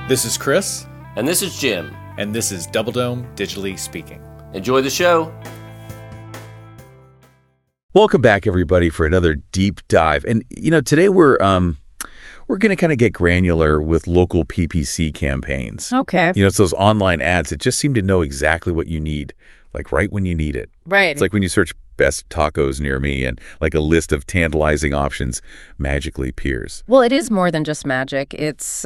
This is Chris. And this is Jim. And this is Double Dome Digitally Speaking. Enjoy the show. Welcome back, everybody, for another deep dive. And, today we're going to kind of get granular with local PPC campaigns. Okay. It's those online ads that just seem to know exactly what you need, like right when you need it. Right. It's like when you search best tacos near me and like a list of tantalizing options magically appears. Well, it is more than just magic. It's,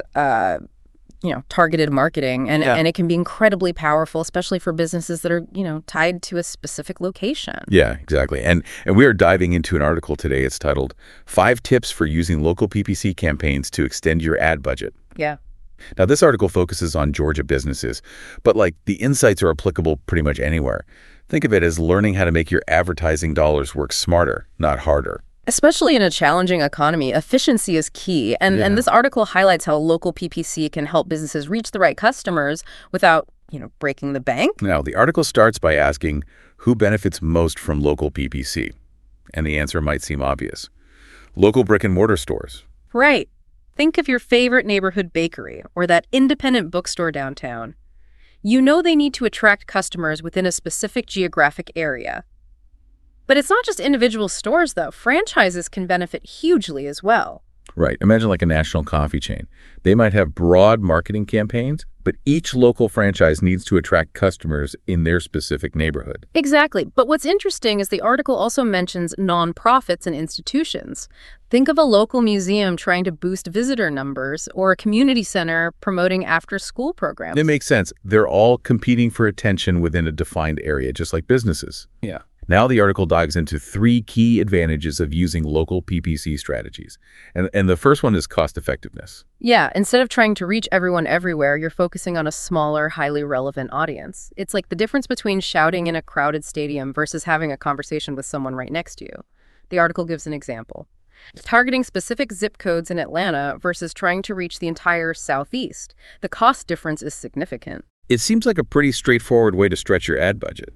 targeted marketing. And it can be incredibly powerful, especially for businesses that are, tied to a specific location. Yeah, exactly. And we are diving into an article today. It's titled 5 Tips for Using Local PPC Campaigns to Extend Your Ad Budget. Yeah. Now, this article focuses on Georgia businesses, but the insights are applicable pretty much anywhere. Think of it as learning how to make your advertising dollars work smarter, not harder. Especially in a challenging economy, efficiency is key. And this article highlights how local PPC can help businesses reach the right customers without, breaking the bank. Now, the article starts by asking who benefits most from local PPC. And the answer might seem obvious. Local brick and mortar stores. Right. Think of your favorite neighborhood bakery or that independent bookstore downtown. They need to attract customers within a specific geographic area. But it's not just individual stores, though. Franchises can benefit hugely as well. Right. Imagine like a national coffee chain. They might have broad marketing campaigns, but each local franchise needs to attract customers in their specific neighborhood. Exactly. But what's interesting is the article also mentions nonprofits and institutions. Think of a local museum trying to boost visitor numbers or a community center promoting after-school programs. It makes sense. They're all competing for attention within a defined area, just like businesses. Yeah. Now the article dives into 3 key advantages of using local PPC strategies. And the first one is cost effectiveness. Yeah, instead of trying to reach everyone everywhere, you're focusing on a smaller, highly relevant audience. It's like the difference between shouting in a crowded stadium versus having a conversation with someone right next to you. The article gives an example. Targeting specific zip codes in Atlanta versus trying to reach the entire Southeast. The cost difference is significant. It seems like a pretty straightforward way to stretch your ad budget.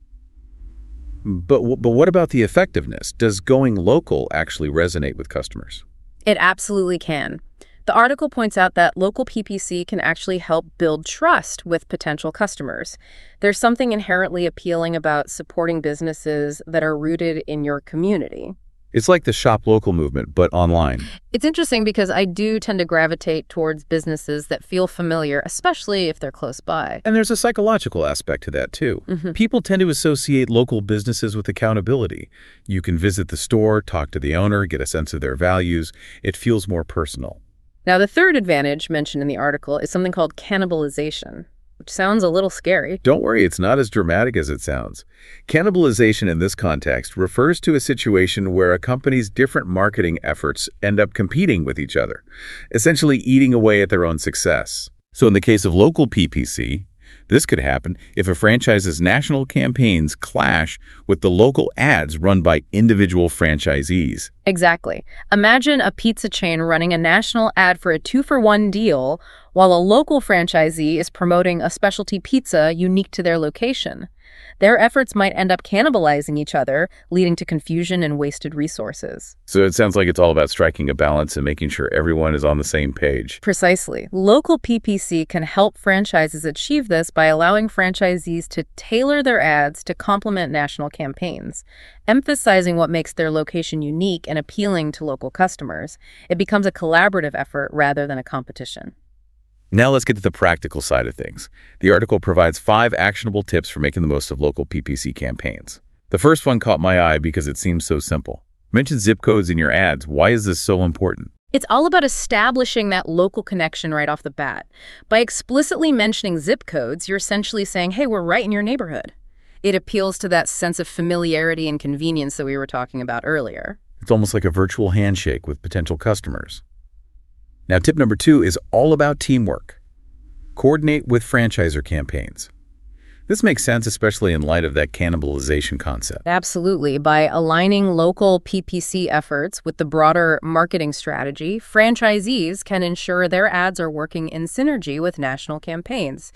But what about the effectiveness? Does going local actually resonate with customers? It absolutely can. The article points out that local PPC can actually help build trust with potential customers. There's something inherently appealing about supporting businesses that are rooted in your community. It's like the shop local movement, but online. It's interesting because I do tend to gravitate towards businesses that feel familiar, especially if they're close by. And there's a psychological aspect to that, too. Mm-hmm. People tend to associate local businesses with accountability. You can visit the store, talk to the owner, get a sense of their values. It feels more personal. Now, the third advantage mentioned in the article is something called cannibalization, which sounds a little scary. Don't worry, it's not as dramatic as it sounds. Cannibalization in this context refers to a situation where a company's different marketing efforts end up competing with each other, essentially eating away at their own success. So in the case of local PPC, this could happen if a franchise's national campaigns clash with the local ads run by individual franchisees. Exactly. Imagine a pizza chain running a national ad for a 2-for-1 deal while a local franchisee is promoting a specialty pizza unique to their location. Their efforts might end up cannibalizing each other, leading to confusion and wasted resources. So it sounds like it's all about striking a balance and making sure everyone is on the same page. Precisely. Local PPC can help franchises achieve this by allowing franchisees to tailor their ads to complement national campaigns, emphasizing what makes their location unique and appealing to local customers. It becomes a collaborative effort rather than a competition. Now let's get to the practical side of things. The article provides 5 actionable tips for making the most of local PPC campaigns. The first one caught my eye because it seems so simple. Mention zip codes in your ads. Why is this so important? It's all about establishing that local connection right off the bat. By explicitly mentioning zip codes, you're essentially saying, hey, we're right in your neighborhood. It appeals to that sense of familiarity and convenience that we were talking about earlier. It's almost like a virtual handshake with potential customers. Now, tip number 2 is all about teamwork. Coordinate with franchisor campaigns. This makes sense, especially in light of that cannibalization concept. Absolutely. By aligning local PPC efforts with the broader marketing strategy, franchisees can ensure their ads are working in synergy with national campaigns.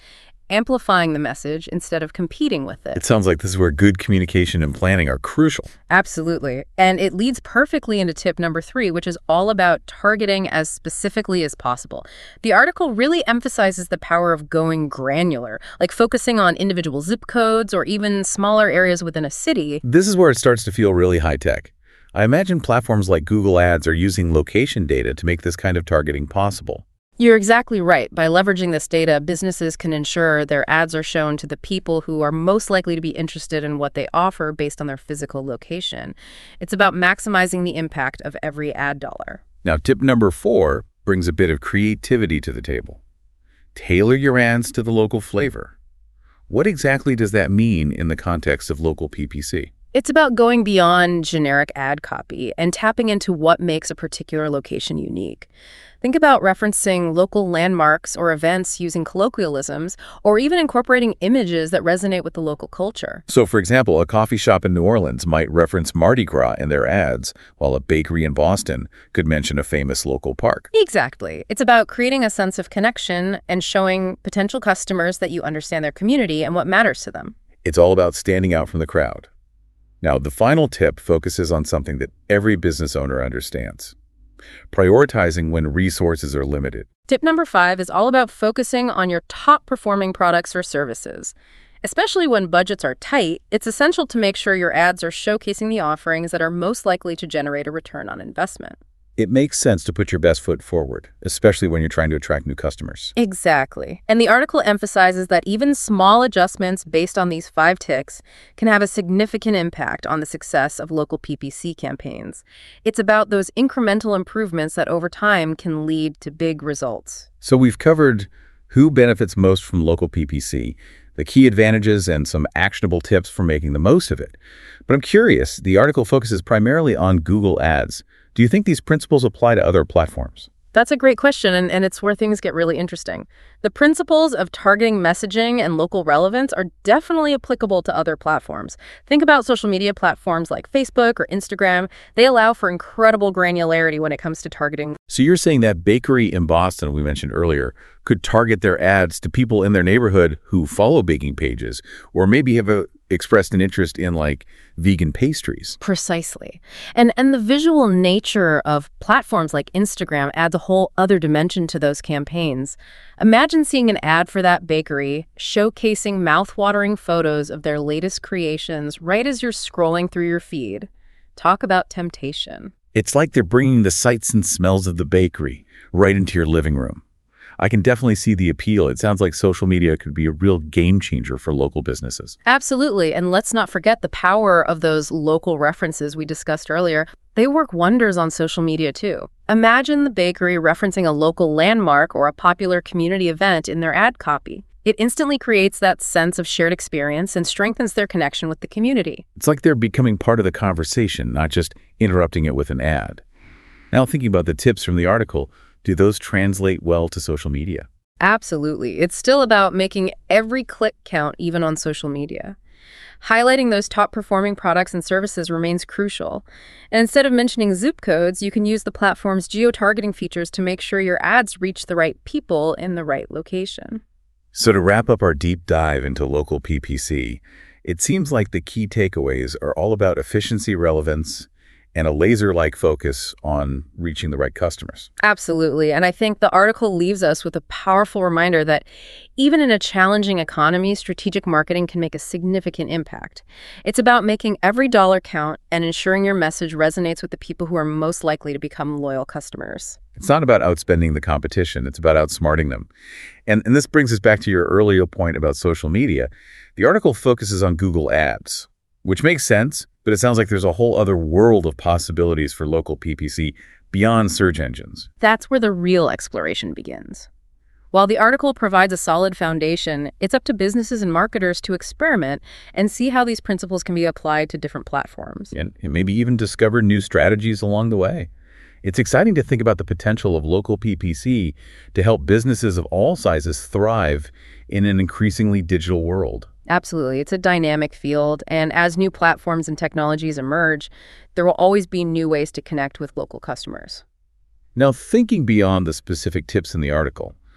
amplifying the message instead of competing with it. It sounds like this is where good communication and planning are crucial. Absolutely. And it leads perfectly into tip number 3, which is all about targeting as specifically as possible. The article really emphasizes the power of going granular, like focusing on individual zip codes or even smaller areas within a city. This is where it starts to feel really high-tech. I imagine platforms like Google Ads are using location data to make this kind of targeting possible. You're exactly right. By leveraging this data, businesses can ensure their ads are shown to the people who are most likely to be interested in what they offer based on their physical location. It's about maximizing the impact of every ad dollar. Now, tip number 4 brings a bit of creativity to the table. Tailor your ads to the local flavor. What exactly does that mean in the context of local PPC? It's about going beyond generic ad copy and tapping into what makes a particular location unique. Think about referencing local landmarks or events using colloquialisms, or even incorporating images that resonate with the local culture. So, for example, a coffee shop in New Orleans might reference Mardi Gras in their ads, while a bakery in Boston could mention a famous local park. Exactly. It's about creating a sense of connection and showing potential customers that you understand their community and what matters to them. It's all about standing out from the crowd. Now, the final tip focuses on something that every business owner understands: prioritizing when resources are limited. Tip number 5 is all about focusing on your top performing products or services. Especially when budgets are tight, it's essential to make sure your ads are showcasing the offerings that are most likely to generate a return on investment. It makes sense to put your best foot forward, especially when you're trying to attract new customers. Exactly. And the article emphasizes that even small adjustments based on these 5 ticks can have a significant impact on the success of local PPC campaigns. It's about those incremental improvements that over time can lead to big results. So we've covered who benefits most from local PPC, the key advantages, and some actionable tips for making the most of it. But I'm curious, the article focuses primarily on Google Ads. Do you think these principles apply to other platforms? That's a great question, and it's where things get really interesting. The principles of targeting messaging and local relevance are definitely applicable to other platforms. Think about social media platforms like Facebook or Instagram. They allow for incredible granularity when it comes to targeting. So you're saying that bakery in Boston we mentioned earlier could target their ads to people in their neighborhood who follow baking pages, or maybe have expressed an interest in like vegan pastries. Precisely. And the visual nature of platforms like Instagram adds a whole other dimension to those campaigns. Imagine seeing an ad for that bakery showcasing mouth-watering photos of their latest creations right as you're scrolling through your feed. Talk about temptation. It's like they're bringing the sights and smells of the bakery right into your living room. I can definitely see the appeal. It sounds like social media could be a real game changer for local businesses. Absolutely. And let's not forget the power of those local references we discussed earlier. They work wonders on social media too. Imagine the bakery referencing a local landmark or a popular community event in their ad copy. It instantly creates that sense of shared experience and strengthens their connection with the community. It's like they're becoming part of the conversation, not just interrupting it with an ad. Now, thinking about the tips from the article, do those translate well to social media? Absolutely. It's still about making every click count, even on social media. Highlighting those top-performing products and services remains crucial. And instead of mentioning zip codes, you can use the platform's geo-targeting features to make sure your ads reach the right people in the right location. So to wrap up our deep dive into local PPC, it seems like the key takeaways are all about efficiency, relevance, and a laser-like focus on reaching the right customers. Absolutely. And I think the article leaves us with a powerful reminder that even in a challenging economy, strategic marketing can make a significant impact. It's about making every dollar count and ensuring your message resonates with the people who are most likely to become loyal customers. It's not about outspending the competition. It's about outsmarting them. And this brings us back to your earlier point about social media. The article focuses on Google Ads, which makes sense, but it sounds like there's a whole other world of possibilities for local PPC beyond search engines. That's where the real exploration begins. While the article provides a solid foundation, it's up to businesses and marketers to experiment and see how these principles can be applied to different platforms. And maybe even discover new strategies along the way. It's exciting to think about the potential of local PPC to help businesses of all sizes thrive in an increasingly digital world. Absolutely. It's a dynamic field, and as new platforms and technologies emerge, there will always be new ways to connect with local customers. Now, thinking beyond the specific tips in the article,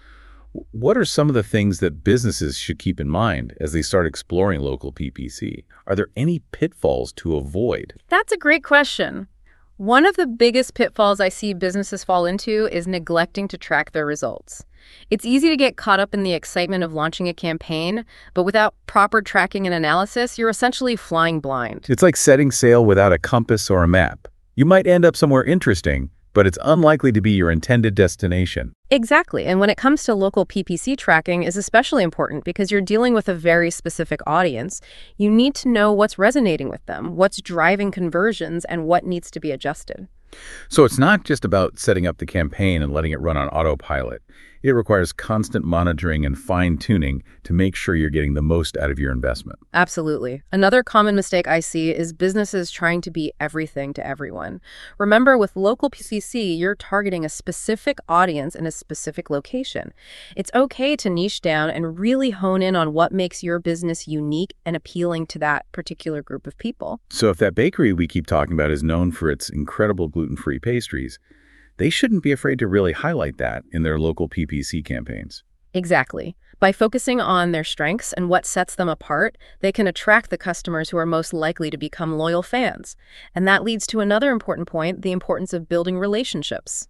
What are some of the things that businesses should keep in mind as they start exploring local PPC? Are there any pitfalls to avoid? That's a great question. One of the biggest pitfalls I see businesses fall into is neglecting to track their results. It's easy to get caught up in the excitement of launching a campaign, but without proper tracking and analysis, you're essentially flying blind. It's like setting sail without a compass or a map. You might end up somewhere interesting, but it's unlikely to be your intended destination. Exactly. And when it comes to local PPC tracking is especially important because you're dealing with a very specific audience. You need to know what's resonating with them, what's driving conversions, and what needs to be adjusted. So it's not just about setting up the campaign and letting it run on autopilot. It requires constant monitoring and fine-tuning to make sure you're getting the most out of your investment. Absolutely. Another common mistake I see is businesses trying to be everything to everyone. Remember, with local PPC, you're targeting a specific audience in a specific location. It's okay to niche down and really hone in on what makes your business unique and appealing to that particular group of people. So if that bakery we keep talking about is known for its incredible gluten-free pastries, they shouldn't be afraid to really highlight that in their local PPC campaigns. Exactly. By focusing on their strengths and what sets them apart, they can attract the customers who are most likely to become loyal fans. And that leads to another important point, the importance of building relationships.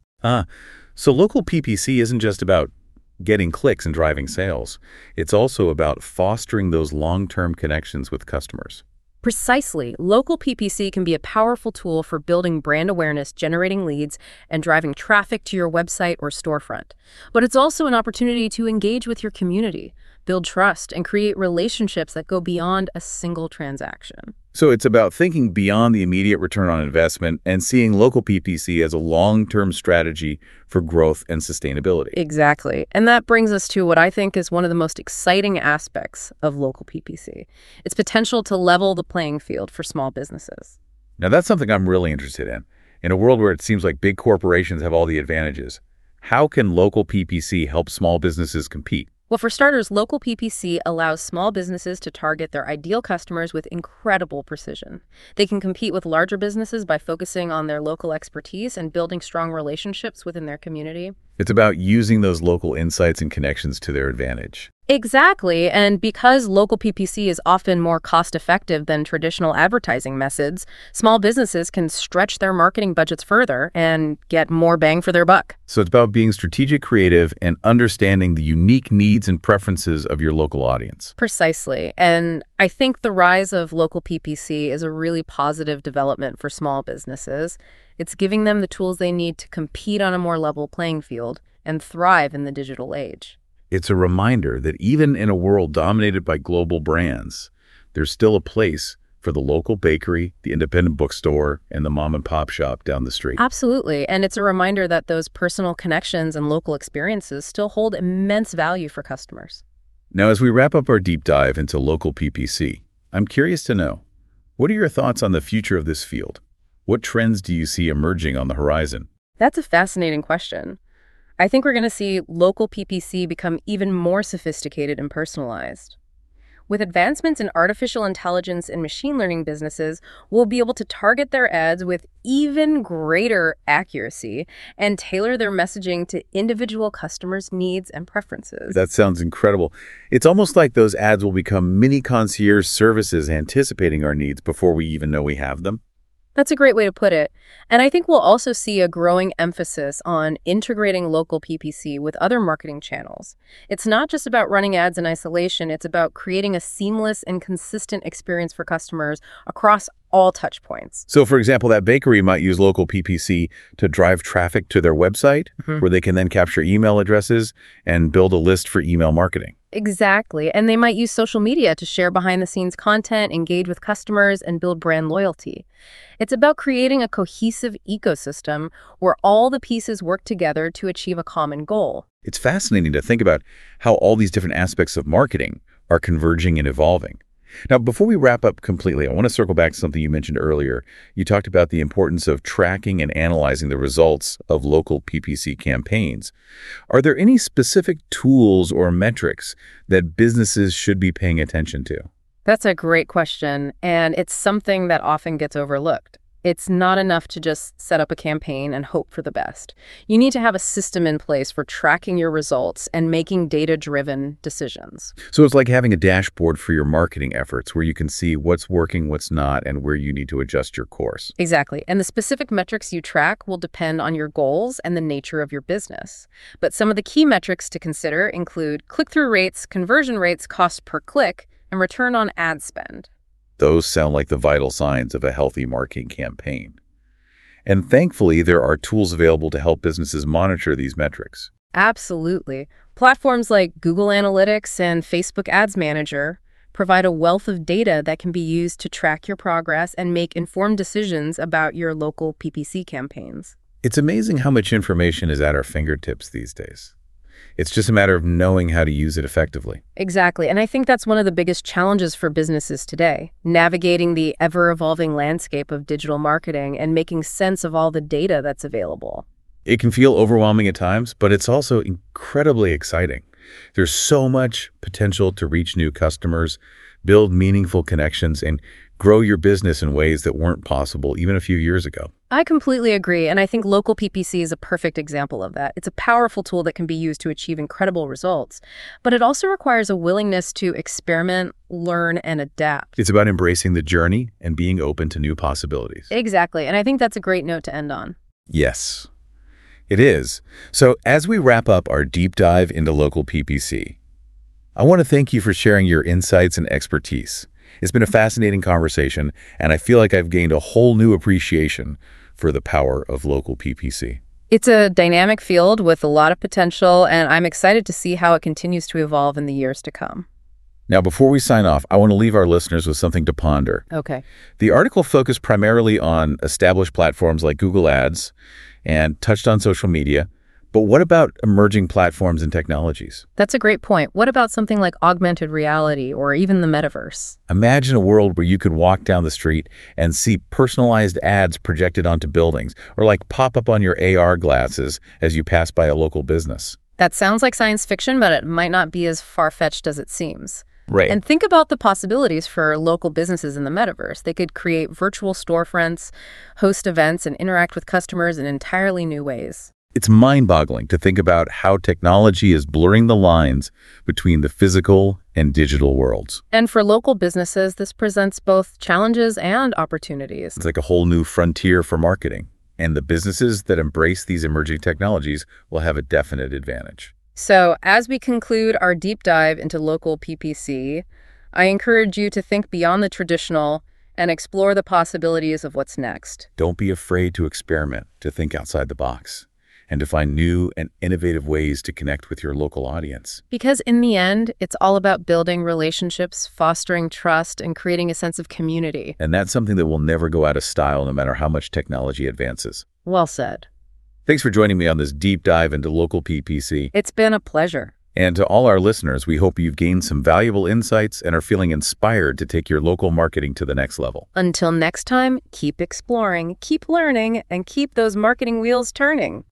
So local PPC isn't just about getting clicks and driving sales. It's also about fostering those long-term connections with customers. Precisely. Local PPC can be a powerful tool for building brand awareness, generating leads, and driving traffic to your website or storefront. But it's also an opportunity to engage with your community, build trust, and create relationships that go beyond a single transaction. So it's about thinking beyond the immediate return on investment and seeing local PPC as a long-term strategy for growth and sustainability. Exactly. And that brings us to what I think is one of the most exciting aspects of local PPC, its potential to level the playing field for small businesses. Now, that's something I'm really interested in. In a world where it seems like big corporations have all the advantages, how can local PPC help small businesses compete? Well, for starters, local PPC allows small businesses to target their ideal customers with incredible precision. They can compete with larger businesses by focusing on their local expertise and building strong relationships within their community. It's about using those local insights and connections to their advantage. Exactly. And because local PPC is often more cost-effective than traditional advertising methods, small businesses can stretch their marketing budgets further and get more bang for their buck. So it's about being strategic, creative, and understanding the unique needs and preferences of your local audience. Precisely. And I think the rise of local PPC is a really positive development for small businesses. It's giving them the tools they need to compete on a more level playing field and thrive in the digital age. It's a reminder that even in a world dominated by global brands, there's still a place for the local bakery, the independent bookstore, and the mom and pop shop down the street. Absolutely. And it's a reminder that those personal connections and local experiences still hold immense value for customers. Now, as we wrap up our deep dive into local PPC, I'm curious to know, what are your thoughts on the future of this field? What trends do you see emerging on the horizon? That's a fascinating question. I think we're going to see local PPC become even more sophisticated and personalized. With advancements in artificial intelligence and machine learning businesses, we'll be able to target their ads with even greater accuracy and tailor their messaging to individual customers' needs and preferences. That sounds incredible. It's almost like those ads will become mini concierge services anticipating our needs before we even know we have them. That's a great way to put it. And I think we'll also see a growing emphasis on integrating local PPC with other marketing channels. It's not just about running ads in isolation, it's about creating a seamless and consistent experience for customers across all touch points. So, for example, that bakery might use local PPC to drive traffic to their website, where they can then capture email addresses and build a list for email marketing. Exactly. And they might use social media to share behind-the-scenes content, engage with customers, and build brand loyalty. It's about creating a cohesive ecosystem where all the pieces work together to achieve a common goal. It's fascinating to think about how all these different aspects of marketing are converging and evolving. Now, before we wrap up completely, I want to circle back to something you mentioned earlier. You talked about the importance of tracking and analyzing the results of local PPC campaigns. Are there any specific tools or metrics that businesses should be paying attention to? That's a great question, and it's something that often gets overlooked. It's not enough to just set up a campaign and hope for the best. You need to have a system in place for tracking your results and making data-driven decisions. So it's like having a dashboard for your marketing efforts where you can see what's working, what's not, and where you need to adjust your course. Exactly. And the specific metrics you track will depend on your goals and the nature of your business. But some of the key metrics to consider include click-through rates, conversion rates, cost per click, and return on ad spend. Those sound like the vital signs of a healthy marketing campaign. And thankfully, there are tools available to help businesses monitor these metrics. Absolutely. Platforms like Google Analytics and Facebook Ads Manager provide a wealth of data that can be used to track your progress and make informed decisions about your local PPC campaigns. It's amazing how much information is at our fingertips these days. It's just a matter of knowing how to use it effectively. Exactly. And I think that's one of the biggest challenges for businesses today, navigating the ever-evolving landscape of digital marketing and making sense of all the data that's available. It can feel overwhelming at times, but it's also incredibly exciting. There's so much potential to reach new customers, build meaningful connections, and grow your business in ways that weren't possible even a few years ago. I completely agree, and I think local PPC is a perfect example of that. It's a powerful tool that can be used to achieve incredible results, but it also requires a willingness to experiment, learn, and adapt. It's about embracing the journey and being open to new possibilities. Exactly, and I think that's a great note to end on. Yes, it is. So as we wrap up our deep dive into local PPC, I want to thank you for sharing your insights and expertise. It's been a fascinating conversation, and I feel like I've gained a whole new appreciation for the power of local PPC. It's a dynamic field with a lot of potential, and I'm excited to see how it continues to evolve in the years to come. Now, before we sign off, I want to leave our listeners with something to ponder. Okay. The article focused primarily on established platforms like Google Ads and touched on social media. But what about emerging platforms and technologies? That's a great point. What about something like augmented reality or even the metaverse? Imagine a world where you could walk down the street and see personalized ads projected onto buildings, or like pop up on your AR glasses as you pass by a local business. That sounds like science fiction, but it might not be as far-fetched as it seems. Right. And think about the possibilities for local businesses in the metaverse. They could create virtual storefronts, host events, and interact with customers in entirely new ways. It's mind-boggling to think about how technology is blurring the lines between the physical and digital worlds. And for local businesses, this presents both challenges and opportunities. It's like a whole new frontier for marketing, and the businesses that embrace these emerging technologies will have a definite advantage. So, as we conclude our deep dive into local PPC, I encourage you to think beyond the traditional and explore the possibilities of what's next. Don't be afraid to experiment, to think outside the box, and to find new and innovative ways to connect with your local audience. Because in the end, it's all about building relationships, fostering trust, and creating a sense of community. And that's something that will never go out of style no matter how much technology advances. Well said. Thanks for joining me on this deep dive into local PPC. It's been a pleasure. And to all our listeners, we hope you've gained some valuable insights and are feeling inspired to take your local marketing to the next level. Until next time, keep exploring, keep learning, and keep those marketing wheels turning.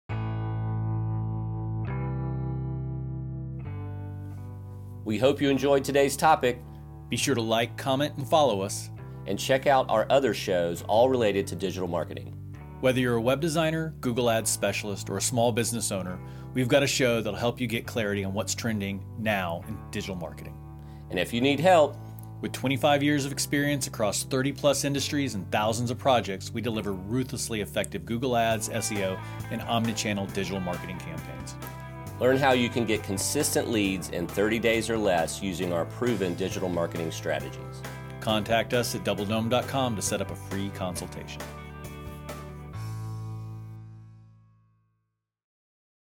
We hope you enjoyed today's topic, Be sure to like, comment, and follow us. and check out our other shows, all related to digital marketing. Whether you're a web designer, Google Ads specialist, or a small business owner, we've got a show that'll help you get clarity on what's trending now in digital marketing. And if you need help, With 25 years of experience across 30-plus industries and thousands of projects, we deliver ruthlessly effective Google Ads, SEO, and omnichannel digital marketing campaigns. learn how you can get consistent leads in 30 days or less using our proven digital marketing strategies. Contact us at doubledome.com to set up a free consultation.